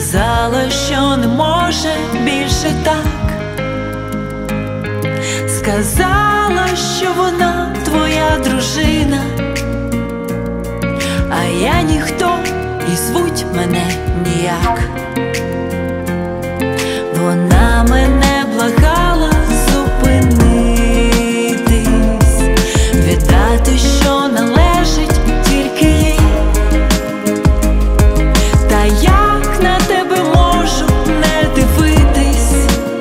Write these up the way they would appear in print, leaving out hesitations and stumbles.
сказала, що не може більше так. Сказала, що вона твоя дружина, а я ніхто і звуть мене ніяк. Вона мене благала зупинитись, віддати, що належить тільки їй. Та як на тебе можу не дивитись?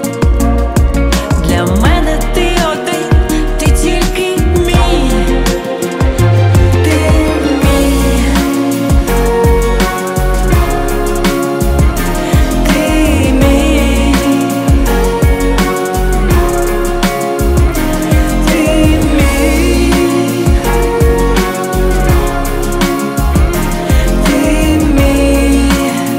Для мене ти один, ти тільки мій. Ти мій. Ти мій. Ти мій. Ти мій.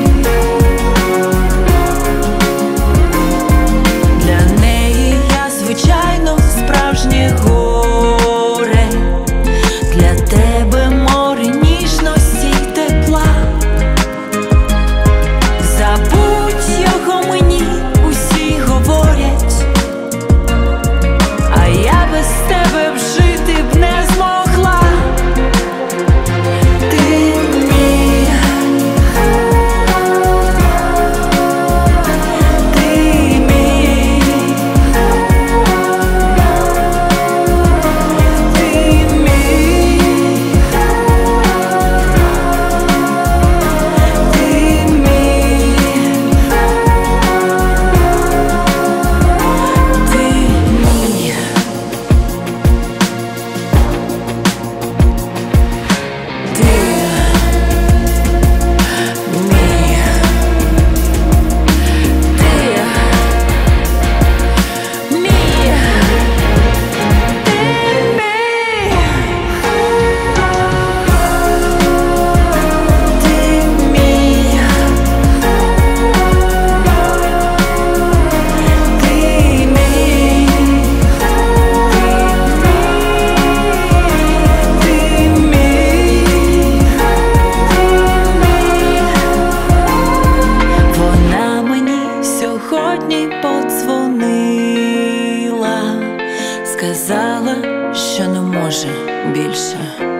Для неї я, звичайно, справжнє горе. Для тебе море ніжності й тепла. Забудь його, мені усі говорять, а я без тебе б жити б не змогла. Ти мій. Ти мій. Ти мій. Ти мій. Ти мій. Ти мій. Ти мій. Вона мені сьогодні подзвонила, сказала, що не може більше.